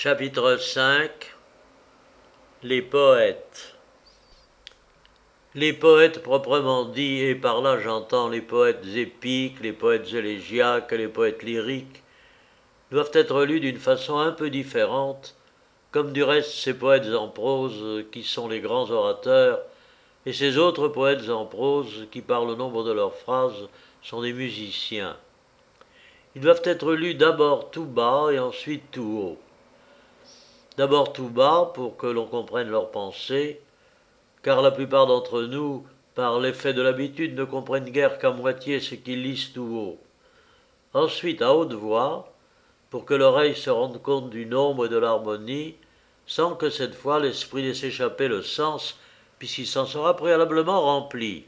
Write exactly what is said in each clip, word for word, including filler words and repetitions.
Chapitre cinq. Les poètes. Les poètes proprement dits, et par là j'entends les poètes épiques, les poètes élégiaques, les poètes lyriques, doivent être lus d'une façon un peu différente, comme du reste ces poètes en prose qui sont les grands orateurs, et ces autres poètes en prose qui, par le nombre de leurs phrases, sont des musiciens. Ils doivent être lus d'abord tout bas et ensuite tout haut. D'abord tout bas pour que l'on comprenne leurs pensées, car la plupart d'entre nous, par l'effet de l'habitude, ne comprennent guère qu'à moitié ce qu'ils lisent tout haut. Ensuite à haute voix, pour que l'oreille se rende compte du nombre et de l'harmonie, sans que cette fois l'esprit laisse échapper le sens, puisqu'il s'en sera préalablement rempli.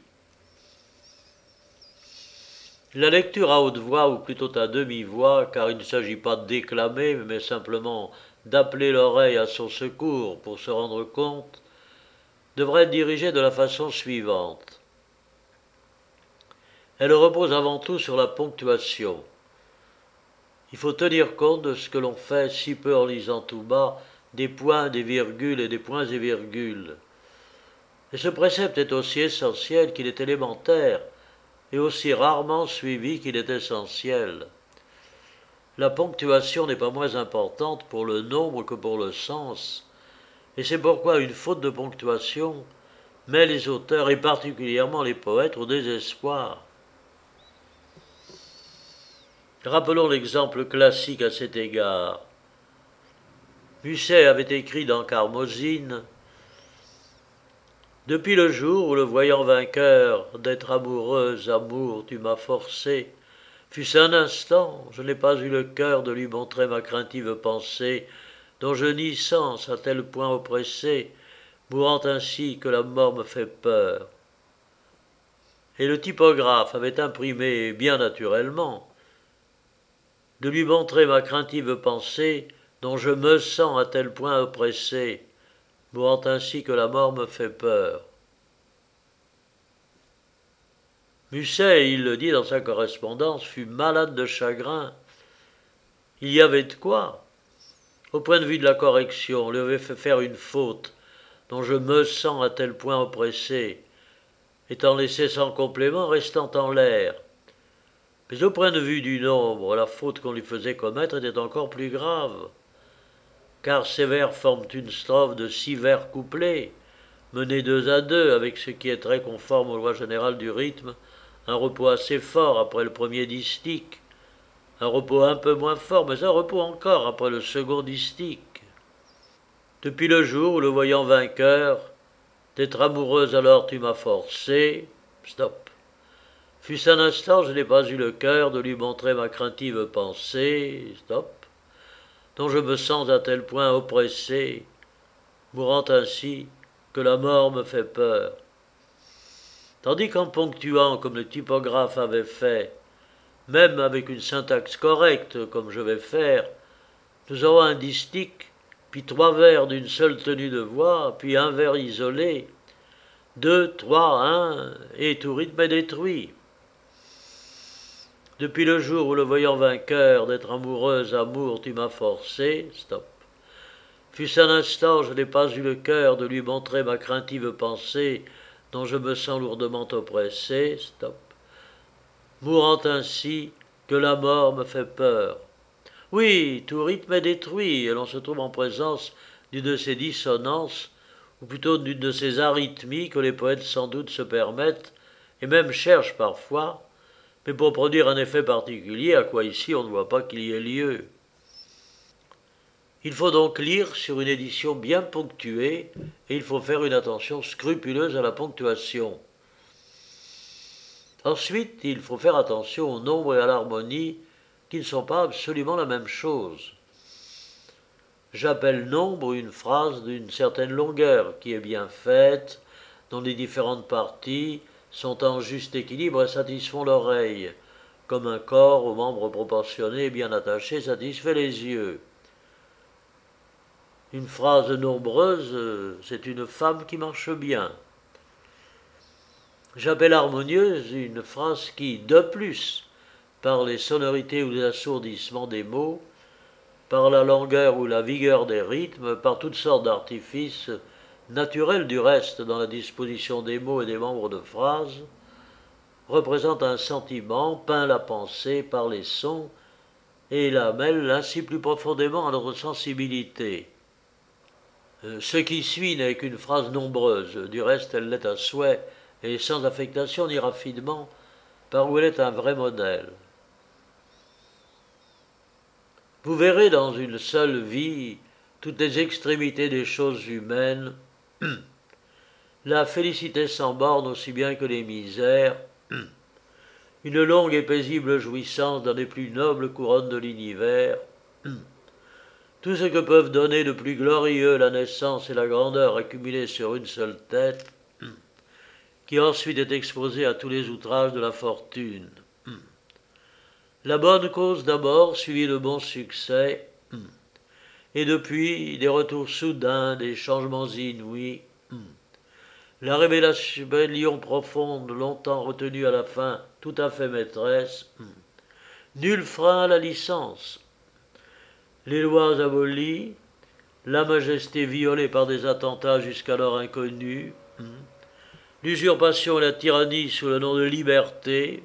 La lecture à haute voix, ou plutôt à demi-voix, car il ne s'agit pas de déclamer, mais simplement d'appeler l'oreille à son secours pour se rendre compte, devrait être dirigée de la façon suivante. Elle repose avant tout sur la ponctuation. Il faut tenir compte de ce que l'on fait si peu en lisant tout bas, des points, des virgules et des points et virgules. Et ce précepte est aussi essentiel qu'il est élémentaire, et aussi rarement suivi qu'il est essentiel. La ponctuation n'est pas moins importante pour le nombre que pour le sens, et c'est pourquoi une faute de ponctuation met les auteurs, et particulièrement les poètes, au désespoir. Rappelons l'exemple classique à cet égard. Musset avait écrit dans Carmosine « Depuis le jour où, le voyant vainqueur, d'être amoureuse, amour, tu m'as forcé, fût-ce un instant, je n'ai pas eu le cœur de lui montrer ma craintive pensée, dont je nie sens à tel point oppressé, mourant ainsi que la mort me fait peur. » Et le typographe avait imprimé bien naturellement « de lui montrer ma craintive pensée, dont je me sens à tel point oppressé, mourant ainsi que la mort me fait peur. » Musset, il le dit dans sa correspondance, fut malade de chagrin. Il y avait de quoi. Au point de vue de la correction, on lui avait fait faire une faute, dont je me sens à tel point oppressé, étant laissé sans complément, restant en l'air. Mais au point de vue du nombre, la faute qu'on lui faisait commettre était encore plus grave, car ces vers forment une strophe de six vers couplés, menés deux à deux, avec ce qui est très conforme aux lois générales du rythme, un repos assez fort après le premier distique, un repos un peu moins fort, mais un repos encore après le second distique. Depuis le jour où, le voyant vainqueur, d'être amoureuse alors tu m'as forcé, stop. Fût-ce un instant, je n'ai pas eu le cœur de lui montrer ma craintive pensée, stop, dont je me sens à tel point oppressé, mourant ainsi que la mort me fait peur. Tandis qu'en ponctuant, comme le typographe avait fait, même avec une syntaxe correcte, comme je vais faire, nous aurons un distique, puis trois vers d'une seule tenue de voix, puis un vers isolé, deux, trois, un, et tout rythme est détruit. Depuis le jour où, le voyant vainqueur, d'être amoureuse, amour, tu m'as forcé, stop. Fût-ce un instant, je n'ai pas eu le cœur de lui montrer ma craintive pensée, dont je me sens lourdement oppressé, stop. Mourant ainsi que la mort me fait peur. Oui, tout rythme est détruit, et l'on se trouve en présence d'une de ces dissonances, ou plutôt d'une de ces arythmies que les poètes sans doute se permettent, et même cherchent parfois, mais pour produire un effet particulier, à quoi ici on ne voit pas qu'il y ait lieu. Il faut donc lire sur une édition bien ponctuée, et il faut faire une attention scrupuleuse à la ponctuation. Ensuite, il faut faire attention au nombre et à l'harmonie, qui ne sont pas absolument la même chose. J'appelle nombre une phrase d'une certaine longueur, qui est bien faite, dont les différentes parties sont en juste équilibre et satisfont l'oreille, comme un corps aux membres proportionnés et bien attachés satisfait les yeux. Une phrase nombreuse, c'est une femme qui marche bien. J'appelle harmonieuse une phrase qui, de plus, par les sonorités ou les assourdissements des mots, par la longueur ou la vigueur des rythmes, par toutes sortes d'artifices, naturels du reste dans la disposition des mots et des membres de phrases, représente un sentiment, peint la pensée par les sons, et la mêle ainsi plus profondément à notre sensibilité. Ce qui suit n'est qu'une phrase nombreuse, du reste elle l'est à souhait, et sans affectation ni raffinement, par où elle est un vrai modèle. Vous verrez dans une seule vie toutes les extrémités des choses humaines, la félicité sans borne aussi bien que les misères, une longue et paisible jouissance dans les plus nobles couronnes de l'univers, tout ce que peuvent donner de plus glorieux la naissance et la grandeur accumulées sur une seule tête, qui ensuite est exposée à tous les outrages de la fortune. La bonne cause d'abord, suivie de bons succès, et depuis des retours soudains, des changements inouïs, la rébellion profonde, longtemps retenue à la fin, tout à fait maîtresse, nul frein à la licence, les lois abolies, la majesté violée par des attentats jusqu'alors inconnus, l'usurpation et la tyrannie sous le nom de liberté,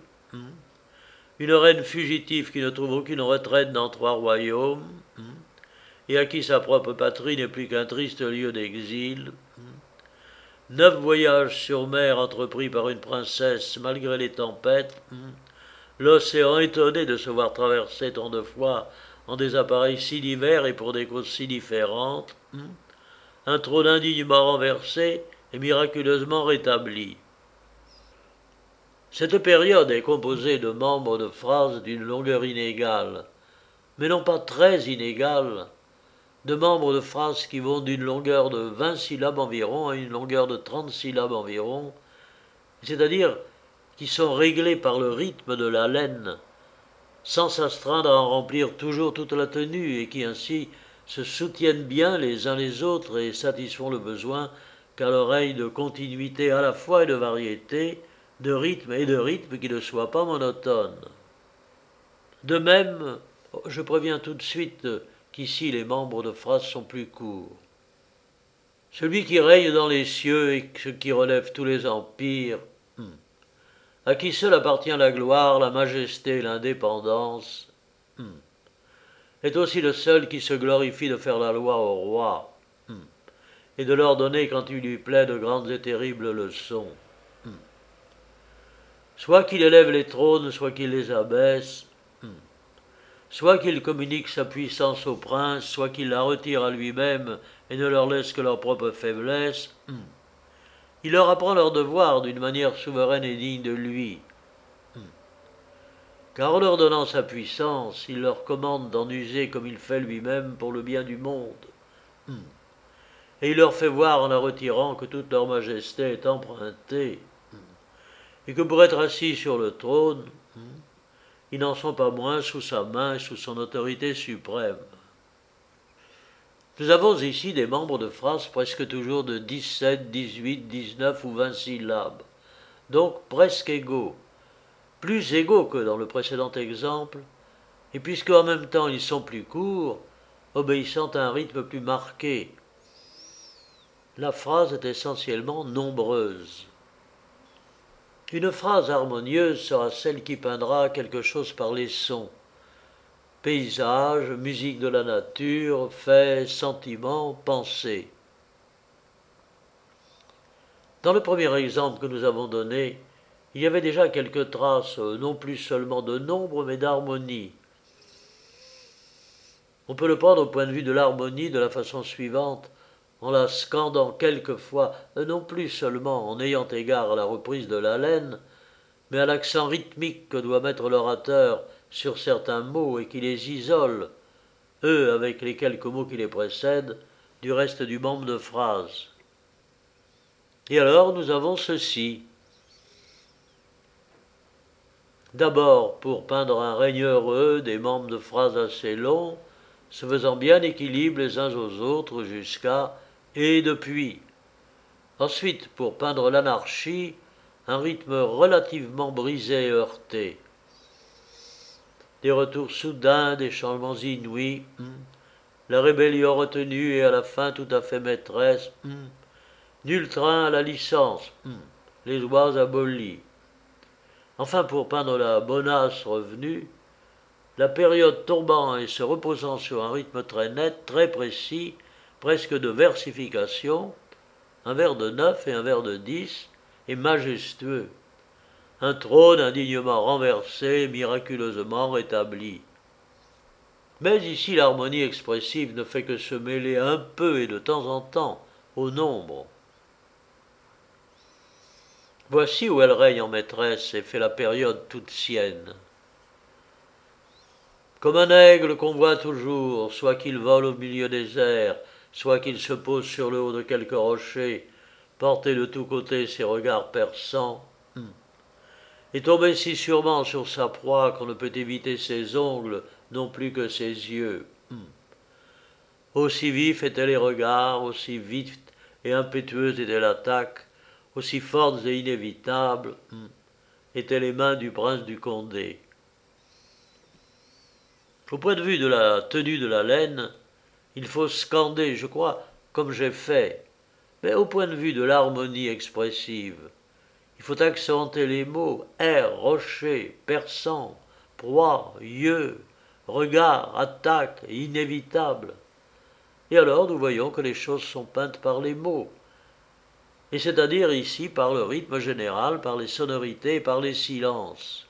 une reine fugitive qui ne trouve aucune retraite dans trois royaumes, et à qui sa propre patrie n'est plus qu'un triste lieu d'exil, neuf voyages sur mer entrepris par une princesse malgré les tempêtes, l'océan étonné de se voir traverser tant de fois en des appareils si divers et pour des causes si différentes, un trône indignement renversé et miraculeusement rétabli. Cette période est composée de membres de phrases d'une longueur inégale, mais non pas très inégale, de membres de phrases qui vont d'une longueur de vingt syllabes environ à une longueur de trente syllabes environ, c'est-à-dire qui sont réglés par le rythme de l'haleine, sans s'astreindre à en remplir toujours toute la tenue, et qui ainsi se soutiennent bien les uns les autres et satisfont le besoin qu'à l'oreille de continuité à la fois et de variété, de rythme et de rythme qui ne soient pas monotones. De même, je préviens tout de suite qu'ici les membres de phrase sont plus courts. Celui qui règne dans les cieux et ce qui relève tous les empires, à qui seul appartient la gloire, la majesté et l'indépendance, est aussi le seul qui se glorifie de faire la loi aux rois, et de leur donner quand il lui plaît de grandes et terribles leçons. Soit qu'il élève les trônes, soit qu'il les abaisse, soit qu'il communique sa puissance aux princes, soit qu'il la retire à lui-même et ne leur laisse que leur propre faiblesse, il leur apprend leur devoir d'une manière souveraine et digne de lui. Car en leur donnant sa puissance, il leur commande d'en user comme il fait lui-même pour le bien du monde. Et il leur fait voir en la retirant que toute leur majesté est empruntée, et que pour être assis sur le trône, ils n'en sont pas moins sous sa main et sous son autorité suprême. Nous avons ici des membres de phrases presque toujours de dix-sept, dix-huit, dix-neuf ou vingt syllabes, donc presque égaux, plus égaux que dans le précédent exemple, et puisque en même temps ils sont plus courts, obéissant à un rythme plus marqué. La phrase est essentiellement nombreuse. Une phrase harmonieuse sera celle qui peindra quelque chose par les sons. Paysage, musique de la nature, faits, sentiments, pensées. Dans le premier exemple que nous avons donné, il y avait déjà quelques traces, non plus seulement de nombre, mais d'harmonie. On peut le prendre au point de vue de l'harmonie de la façon suivante, en la scandant quelquefois, non plus seulement en ayant égard à la reprise de l'haleine, mais à l'accent rythmique que doit mettre l'orateur sur certains mots et qui les isole, eux avec les quelques mots qui les précèdent, du reste du membre de phrase. Et alors nous avons ceci. D'abord, pour peindre un règne heureux, des membres de phrases assez longs, se faisant bien équilibre les uns aux autres jusqu'à « et depuis ». Ensuite, pour peindre l'anarchie, un rythme relativement brisé et heurté. Des retours soudains, des changements inouïs, la rébellion retenue et à la fin tout à fait maîtresse, hum. Nul train à la licence, hum. Les lois abolies. Enfin, pour peindre la bonasse revenue, la période tombant et se reposant sur un rythme très net, très précis, presque de versification, un vers de neuf et un vers de dix, et majestueux. Un trône indignement renversé, miraculeusement rétabli. Mais ici l'harmonie expressive ne fait que se mêler un peu et de temps en temps au nombre. Voici où elle règne en maîtresse et fait la période toute sienne. Comme un aigle qu'on voit toujours, soit qu'il vole au milieu des airs, soit qu'il se pose sur le haut de quelque rocher, porter de tous côtés ses regards perçants, et tomber si sûrement sur sa proie qu'on ne peut éviter ses ongles non plus que ses yeux. Aussi vifs étaient les regards, aussi vite et impétueuse était l'attaque, aussi fortes et inévitables étaient les mains du prince du Condé. Au point de vue de la tenue de la laine, il faut scander, je crois, comme j'ai fait, mais au point de vue de l'harmonie expressive, il faut accenter les mots air, rocher, perçant, proie, yeux, regard, attaque, inévitable. Et alors nous voyons que les choses sont peintes par les mots, et c'est-à-dire ici par le rythme général, par les sonorités, par les silences.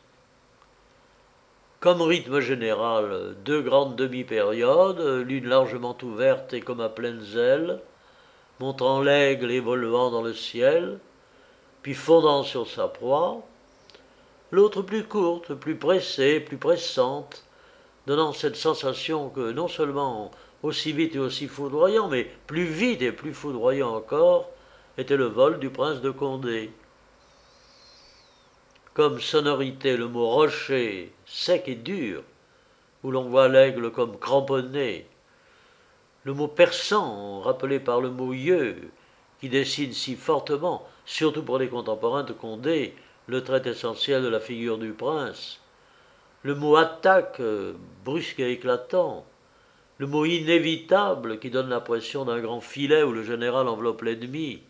Comme rythme général, deux grandes demi-périodes, l'une largement ouverte et comme à pleines ailes, montrant l'aigle évoluant dans le ciel, puis fondant sur sa proie, l'autre plus courte, plus pressée, plus pressante, donnant cette sensation que non seulement aussi vite et aussi foudroyant, mais plus vite et plus foudroyant encore, était le vol du prince de Condé. Comme sonorité, le mot rocher, sec et dur, où l'on voit l'aigle comme cramponné. Le mot perçant, rappelé par le mot yeux, qui dessine si fortement, surtout pour les contemporains de Condé, le trait essentiel de la figure du prince. Le mot attaque, brusque et éclatant. Le mot inévitable, qui donne l'impression d'un grand filet où le général enveloppe l'ennemi.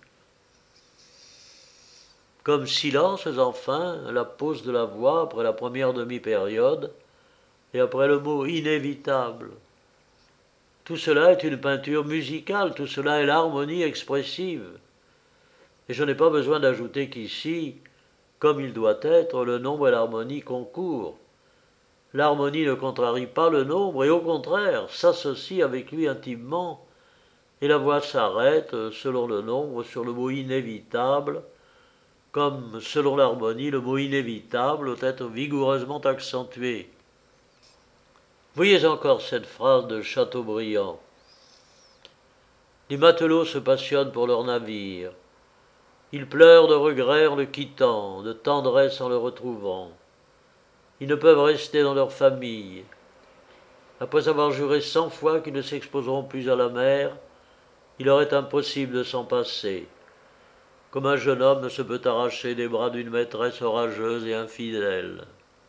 Comme silence, enfin, la pause de la voix après la première demi-période, et après le mot inévitable. Tout cela est une peinture musicale, tout cela est l'harmonie expressive. Et je n'ai pas besoin d'ajouter qu'ici, comme il doit être, le nombre et l'harmonie concourent. L'harmonie ne contrarie pas le nombre, et au contraire, s'associe avec lui intimement, et la voix s'arrête, selon le nombre, sur le mot inévitable, comme, selon l'harmonie, le mot inévitable doit être vigoureusement accentué. Voyez encore cette phrase de Chateaubriand. Les matelots se passionnent pour leur navire. Ils pleurent de regret en le quittant, de tendresse en le retrouvant. Ils ne peuvent rester dans leur famille. Après avoir juré cent fois qu'ils ne s'exposeront plus à la mer, il leur est impossible de s'en passer. Comme un jeune homme ne se peut arracher des bras d'une maîtresse orageuse et infidèle.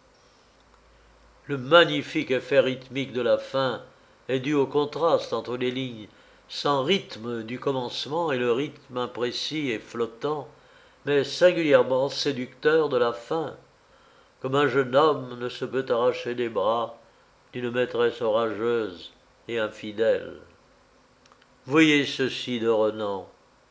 Le magnifique effet rythmique de la fin est dû au contraste entre les lignes sans rythme du commencement et le rythme imprécis et flottant, mais singulièrement séducteur de la fin, comme un jeune homme ne se peut arracher des bras d'une maîtresse orageuse et infidèle. Voyez ceci de Renan.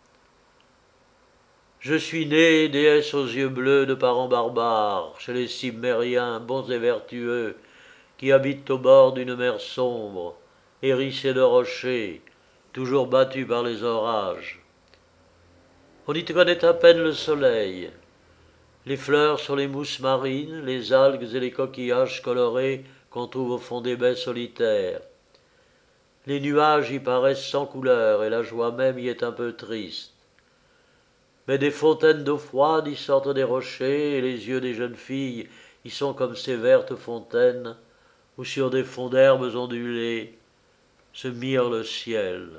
Je suis né, déesse aux yeux bleus de parents barbares, chez les Cimmériens bons et vertueux, qui habitent au bord d'une mer sombre, hérissée de rochers, toujours battue par les orages. On y connaît à peine le soleil. Les fleurs sur les mousses marines, les algues et les coquillages colorés qu'on trouve au fond des baies solitaires. Les nuages y paraissent sans couleur et la joie même y est un peu triste. Mais des fontaines d'eau froide y sortent des rochers, et les yeux des jeunes filles y sont comme ces vertes fontaines, où sur des fonds d'herbes ondulées se mire le ciel.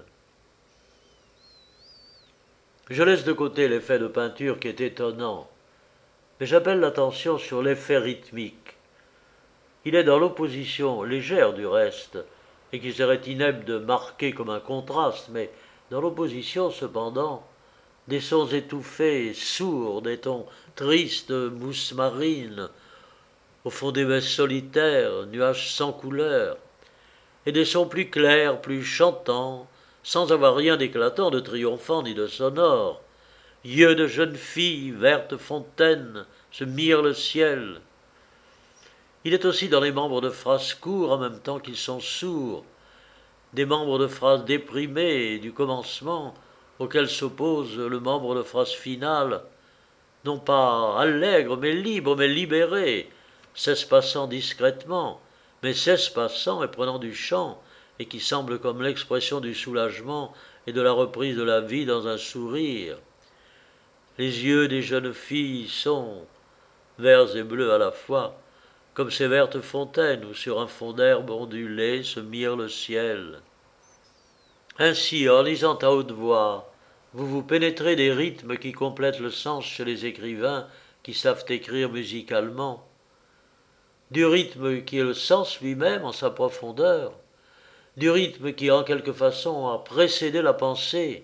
Je laisse de côté l'effet de peinture qui est étonnant, mais j'appelle l'attention sur l'effet rythmique. Il est dans l'opposition, légère du reste, et qu'il serait inepte de marquer comme un contraste, mais dans l'opposition, cependant, des sons étouffés, sourds, des tons tristes, mousse marine, au fond des messes solitaires, nuages sans couleur, et des sons plus clairs, plus chantants, sans avoir rien d'éclatant, de triomphant ni de sonore. Yeux de jeunes filles, vertes fontaines, se mirent le ciel. Il est aussi dans les membres de phrases courts en même temps qu'ils sont sourds, des membres de phrases déprimées du commencement auxquels s'oppose le membre de phrase finale, non pas allègre, mais libre, mais libéré, s'espaçant discrètement, mais s'espaçant et prenant du chant, et qui semble comme l'expression du soulagement et de la reprise de la vie dans un sourire. Les yeux des jeunes filles sont, verts et bleus à la fois, comme ces vertes fontaines où sur un fond d'herbe ondulée se mire le ciel. Ainsi, en lisant à haute voix, vous vous pénétrez des rythmes qui complètent le sens chez les écrivains qui savent écrire musicalement, du rythme qui est le sens lui-même en sa profondeur, du rythme qui en quelque façon a précédé la pensée,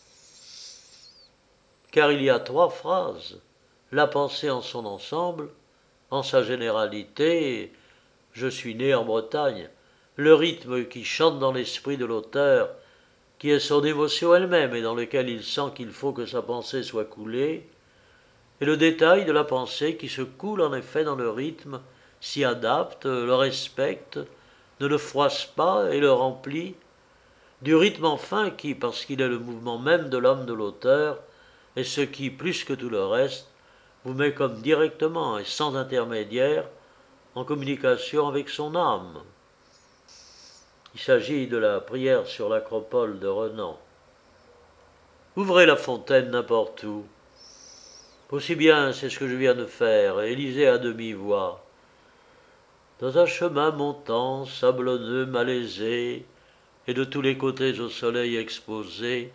car il y a trois phrases, la pensée en son ensemble, en sa généralité, je suis né en Bretagne, le rythme qui chante dans l'esprit de l'auteur, qui est son émotion elle-même et dans lequel il sent qu'il faut que sa pensée soit coulée, et le détail de la pensée qui se coule en effet dans le rythme, s'y adapte, le respecte, ne le froisse pas et le remplit, du rythme enfin qui, parce qu'il est le mouvement même de l'homme de l'auteur, est ce qui, plus que tout le reste, vous met comme directement et sans intermédiaire en communication avec son âme. Il s'agit de la prière sur l'acropole de Renan. Ouvrez la fontaine n'importe où. Aussi bien, c'est ce que je viens de faire, et lisez à demi-voix. Dans un chemin montant, sablonneux, malaisé, et de tous les côtés au soleil exposé,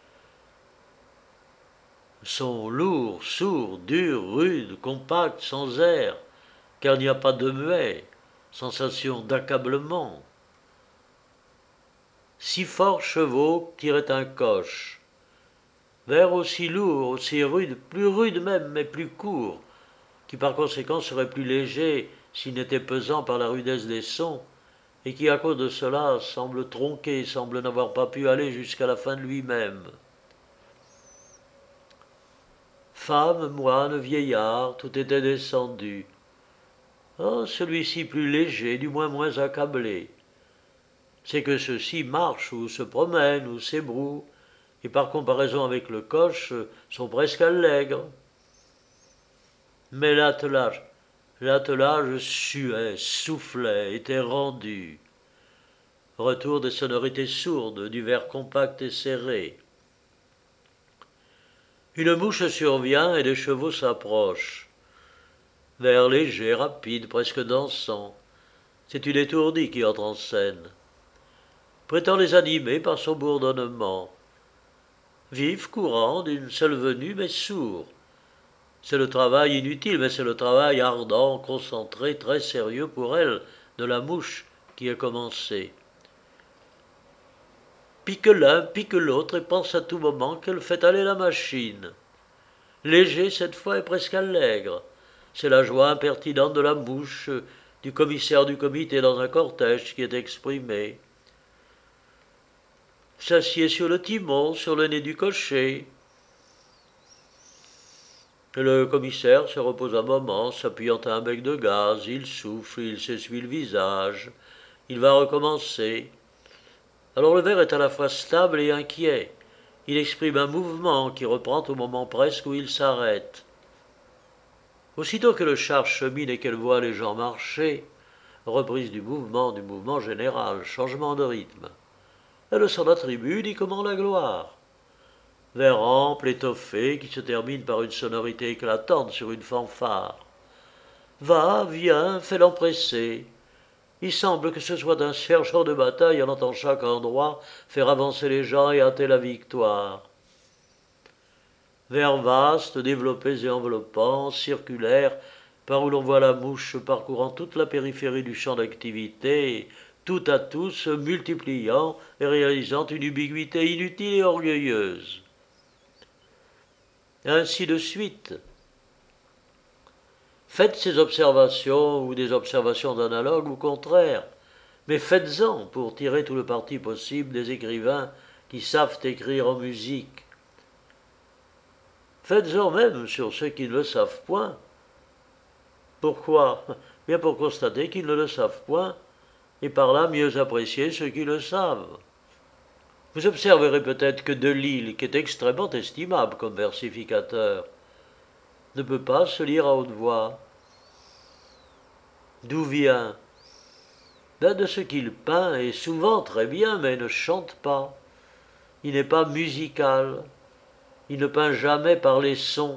son lourd, sourd, dur, rude, compact, sans air, car il n'y a pas de muet, sensation d'accablement. Six forts chevaux tiraient un coche, vers aussi lourd, aussi rude, plus rude même, mais plus court, qui par conséquent serait plus léger s'il n'était pesant par la rudesse des sons, et qui à cause de cela semble tronqué, semble n'avoir pas pu aller jusqu'à la fin de lui-même. Femme, moine, vieillard, tout était descendu. Oh, celui-ci plus léger, du moins moins accablé. C'est que ceux-ci marchent ou se promènent ou s'ébrouent, et par comparaison avec le coche, sont presque allègres. Mais l'attelage, l'attelage suait, soufflait, était rendu. Retour des sonorités sourdes, du verre compact et serré. Une mouche survient et les chevaux s'approchent. Vers léger, rapide, presque dansant. C'est une étourdie qui entre en scène. Prétend les animer par son bourdonnement. Vif, courant, d'une seule venue, mais sourd. C'est le travail inutile, mais c'est le travail ardent, concentré, très sérieux pour elle, de la mouche qui est commencé. Pique l'un, pique l'autre, et pense à tout moment qu'elle fait aller la machine. Léger cette fois et presque allègre. C'est la joie impertinente de la mouche, du commissaire du comité dans un cortège qui est exprimée. S'assied sur le timon, sur le nez du cocher. Le commissaire se repose un moment, s'appuyant à un bec de gaz, il souffle, il s'essuie le visage, il va recommencer. Alors le verre est à la fois stable et inquiet. Il exprime un mouvement qui reprend au moment presque où il s'arrête. Aussitôt que le char chemine et qu'elle voit les gens marcher, reprise du mouvement, du mouvement général, changement de rythme. Elle s'en attribue, dit comment la gloire. Vers ample, étoffé, qui se termine par une sonorité éclatante sur une fanfare. Va, viens, fais l'empresser. Il semble que ce soit un sergent de bataille en entend chaque endroit faire avancer les gens et hâter la victoire. Vers vastes, développés et enveloppants, circulaires, par où l'on voit la mouche parcourant toute la périphérie du champ d'activité, tout à tout se multipliant et réalisant une ubiquité inutile et orgueilleuse. Ainsi de suite. Faites ces observations ou des observations analogues ou contraires, mais faites-en pour tirer tout le parti possible des écrivains qui savent écrire en musique. Faites-en même sur ceux qui ne le savent point. Pourquoi ? Bien pour constater qu'ils ne le savent point, et par là mieux apprécier ceux qui le savent. Vous observerez peut-être que Delille, qui est extrêmement estimable comme versificateur, ne peut pas se lire à haute voix. D'où vient ? Ben de ce qu'il peint, et souvent très bien, mais il ne chante pas. Il n'est pas musical. Il ne peint jamais par les sons.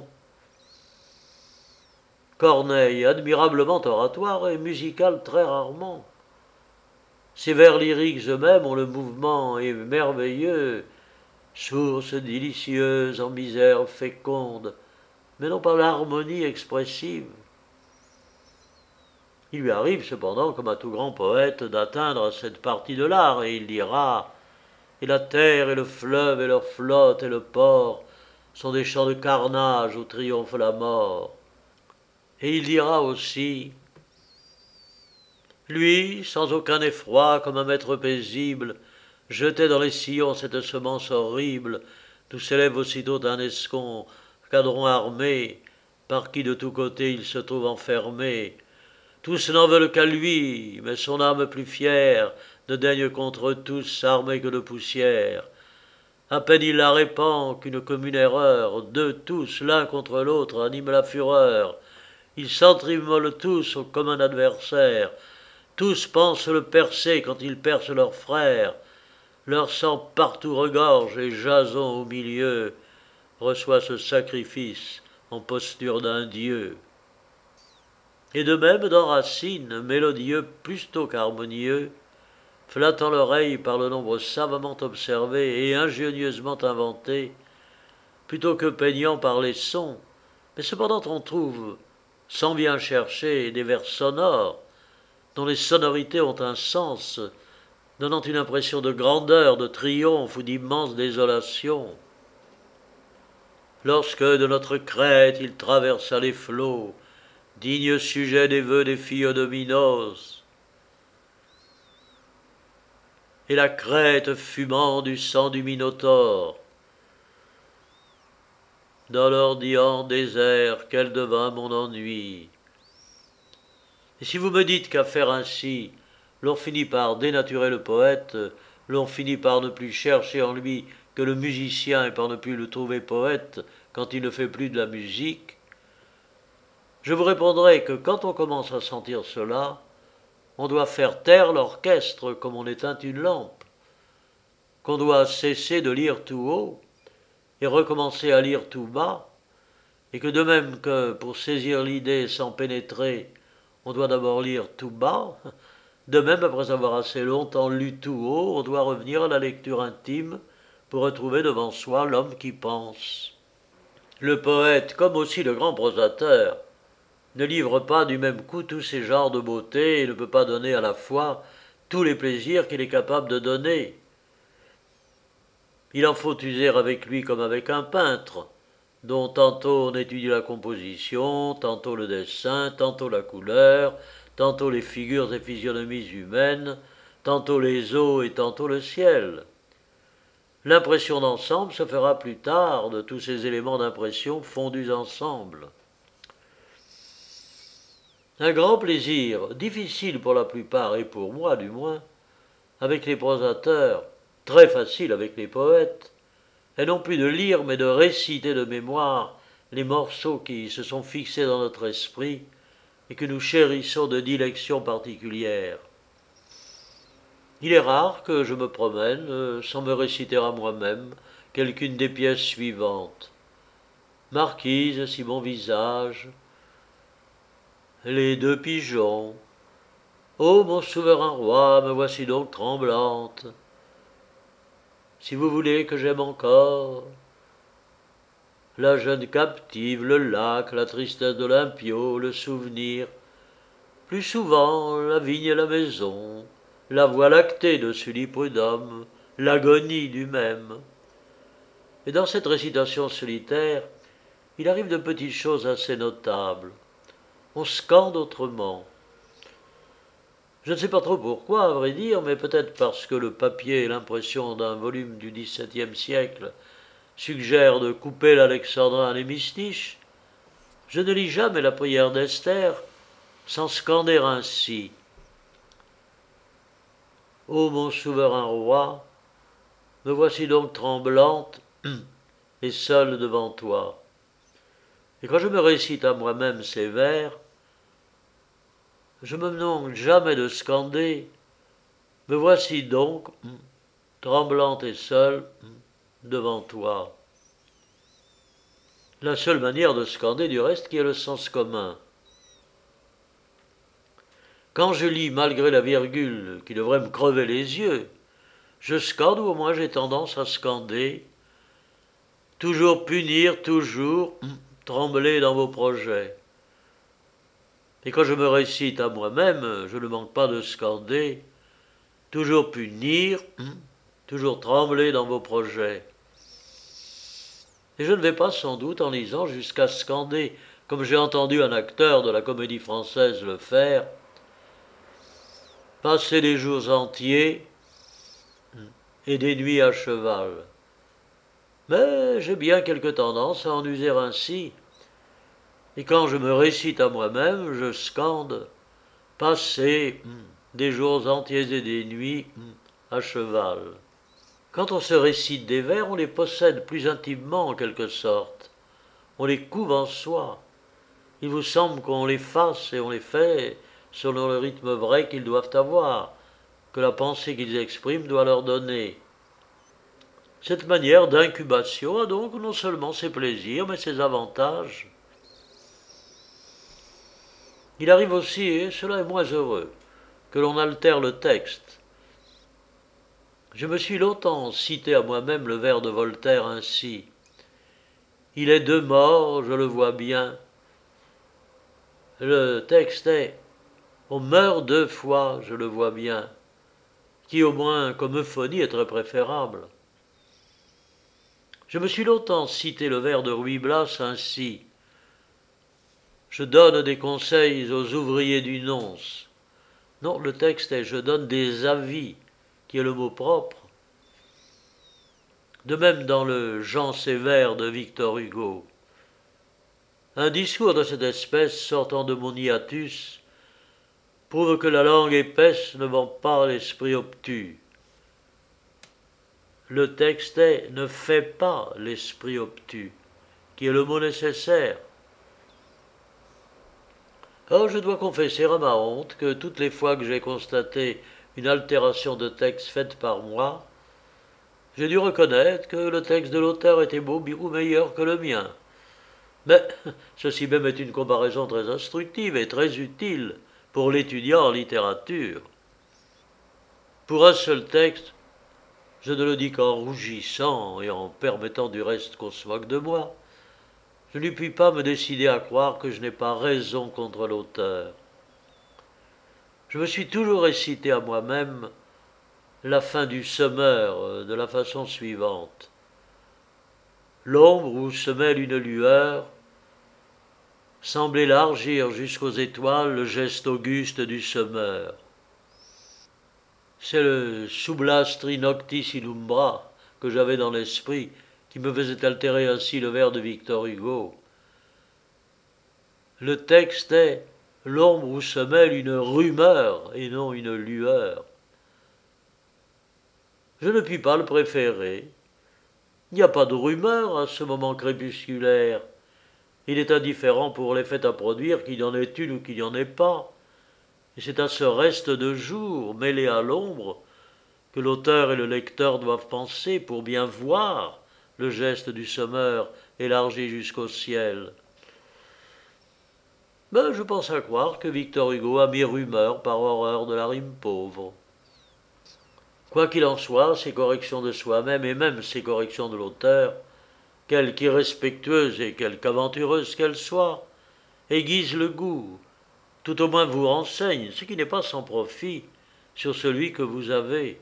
Corneille, admirablement oratoire, et musical très rarement. Ses vers lyriques eux-mêmes ont le mouvement et merveilleux, source délicieuse en misère féconde, mais non pas l'harmonie expressive. Il lui arrive cependant, comme à tout grand poète, d'atteindre à cette partie de l'art, et il dira « Et la terre et le fleuve et leur flotte et le port sont des champs de carnage où triomphe la mort. » Et il dira aussi « Lui, sans aucun effroi, comme un maître paisible, jetait dans les sillons cette semence horrible, d'où s'élève aussitôt un escompte, cadron armé, par qui de tous côtés il se trouve enfermé. Tous n'en veulent qu'à lui, mais son âme plus fière ne daigne contre tous s'armer que de poussière. À peine il la répand qu'une commune erreur, d'eux tous, l'un contre l'autre, anime la fureur. Ils s'entrimmolent tous comme un adversaire. Tous pensent le percer quand ils percent leurs frères. Leur sang partout regorge et Jason au milieu reçoit ce sacrifice en posture d'un dieu. Et de même dans Racine, mélodieux plutôt qu'harmonieux, flattant l'oreille par le nombre savamment observé et ingénieusement inventé, plutôt que peignant par les sons, mais cependant on trouve, sans bien chercher, des vers sonores, dont les sonorités ont un sens, donnant une impression de grandeur, de triomphe ou d'immense désolation. Lorsque de notre crête il traversa les flots, digne sujet des vœux des filles de Minos, et la crête fumant du sang du Minotaure, dans l'ordiant désert, quel devint mon ennui. Et si vous me dites qu'à faire ainsi, l'on finit par dénaturer le poète, l'on finit par ne plus chercher en lui que le musicien et par ne plus le trouver poète quand il ne fait plus de la musique, je vous répondrai que quand on commence à sentir cela, on doit faire taire l'orchestre comme on éteint une lampe, qu'on doit cesser de lire tout haut et recommencer à lire tout bas, et que de même que pour saisir l'idée sans pénétrer, on doit d'abord lire tout bas, de même après avoir assez longtemps lu tout haut, on doit revenir à la lecture intime pour retrouver devant soi l'homme qui pense. Le poète, comme aussi le grand prosateur, ne livre pas du même coup tous ces genres de beauté et ne peut pas donner à la fois tous les plaisirs qu'il est capable de donner. Il en faut user avec lui comme avec un peintre, dont tantôt on étudie la composition, tantôt le dessin, tantôt la couleur, tantôt les figures et physionomies humaines, tantôt les eaux et tantôt le ciel. L'impression d'ensemble se fera plus tard de tous ces éléments d'impression fondus ensemble. Un grand plaisir, difficile pour la plupart, et pour moi du moins, avec les prosateurs, très facile avec les poètes, est non plus de lire mais de réciter de mémoire les morceaux qui se sont fixés dans notre esprit et que nous chérissons de dilection particulière. Il est rare que je me promène sans me réciter à moi-même quelqu'une des pièces suivantes. Marquise, si mon visage, les deux pigeons, ô mon souverain roi, me voici donc tremblante. Si vous voulez que j'aime encore, la jeune captive, le lac, la tristesse d'Olympio, le souvenir, plus souvent la vigne et la maison, la voie lactée de Sully Prudhomme, l'agonie du même. Et dans cette récitation solitaire, il arrive de petites choses assez notables. On scande autrement. Je ne sais pas trop pourquoi, à vrai dire, mais peut-être parce que le papier et l'impression d'un volume du dix-septième siècle suggèrent de couper l'alexandrin à l'hémistiche, je ne lis jamais la prière d'Esther sans scander ainsi. Ô mon souverain roi, me voici donc tremblante et seule devant toi. Et quand je me récite à moi-même ces vers, je me demande jamais de scander « Me voici donc, tremblante et seule, devant toi ». La seule manière de scander, du reste, qui est le sens commun. Quand je lis malgré la virgule qui devrait me crever les yeux, je scande ou au moins j'ai tendance à scander « Toujours punir, toujours trembler dans vos projets ». Et quand je me récite à moi-même, je ne manque pas de scander « Toujours punir, toujours trembler dans vos projets ». Et je ne vais pas sans doute en lisant jusqu'à scander, comme j'ai entendu un acteur de la Comédie Française le faire, « Passer des jours entiers et des nuits à cheval ». Mais j'ai bien quelque tendance à en user ainsi. Et quand je me récite à moi-même, je scande « passer des jours entiers et des nuits à cheval ». Quand on se récite des vers, on les possède plus intimement en quelque sorte. On les couve en soi. Il vous semble qu'on les fasse et on les fait selon le rythme vrai qu'ils doivent avoir, que la pensée qu'ils expriment doit leur donner. Cette manière d'incubation a donc non seulement ses plaisirs, mais ses avantages. Il arrive aussi, et cela est moins heureux, que l'on altère le texte. Je me suis longtemps cité à moi-même le vers de Voltaire ainsi. « Il est deux morts, je le vois bien ». Le texte est « On meurt deux fois, je le vois bien », qui au moins comme euphonie est très préférable. Je me suis longtemps cité le vers de Ruy Blas ainsi. Je donne des conseils aux ouvriers du nonce. Non, le texte est « Je donne des avis », qui est le mot propre. De même dans le Jean sévère de Victor Hugo. Un discours de cette espèce sortant de mon hiatus prouve que la langue épaisse ne vend pas l'esprit obtus. Le texte est « Ne fais pas l'esprit obtus », qui est le mot nécessaire. Or, je dois confesser à ma honte que toutes les fois que j'ai constaté une altération de texte faite par moi, j'ai dû reconnaître que le texte de l'auteur était beaucoup meilleur que le mien. Mais ceci même est une comparaison très instructive et très utile pour l'étudiant en littérature. Pour un seul texte, je ne le dis qu'en rougissant et en permettant du reste qu'on se moque de moi, je ne puis pas me décider à croire que je n'ai pas raison contre l'auteur. Je me suis toujours récité à moi-même la fin du semeur de la façon suivante. L'ombre où se mêle une lueur semble élargir jusqu'aux étoiles le geste auguste du semeur. C'est le sublastri noctis in umbra que j'avais dans l'esprit qui me faisait altérer ainsi le vers de Victor Hugo. Le texte est « L'ombre où se mêle une rumeur et non une lueur ». Je ne puis pas le préférer. Il n'y a pas de rumeur à ce moment crépusculaire. Il est indifférent pour l'effet à produire qu'il y en ait une ou qu'il n'y en ait pas. Et c'est à ce reste de jour, mêlé à l'ombre, que l'auteur et le lecteur doivent penser pour bien voir le geste du semeur élargi jusqu'au ciel. Mais je pense à croire que Victor Hugo a mis rumeur par horreur de la rime pauvre. Quoi qu'il en soit, ces corrections de soi-même et même ces corrections de l'auteur, quelque irrespectueuses et quelque aventureuses qu'elles soient, aiguisent le goût, tout au moins vous renseignent, ce qui n'est pas sans profit, sur celui que vous avez.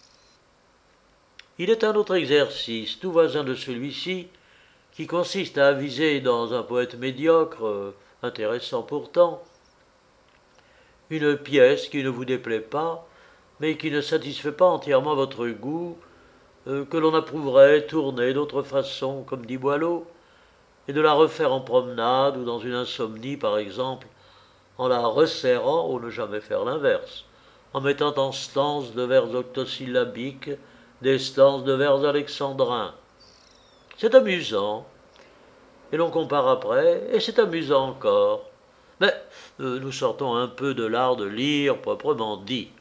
Il est un autre exercice, tout voisin de celui-ci, qui consiste à aviser dans un poète médiocre, euh, intéressant pourtant, une pièce qui ne vous déplaît pas, mais qui ne satisfait pas entièrement votre goût, euh, que l'on approuverait tourner d'autre façon, comme dit Boileau, et de la refaire en promenade ou dans une insomnie, par exemple, en la resserrant ou ne jamais faire l'inverse, en mettant en stances de vers octosyllabiques des stances de vers alexandrins. C'est amusant, et l'on compare après, et c'est amusant encore. Mais euh, nous sortons un peu de l'art de lire proprement dit.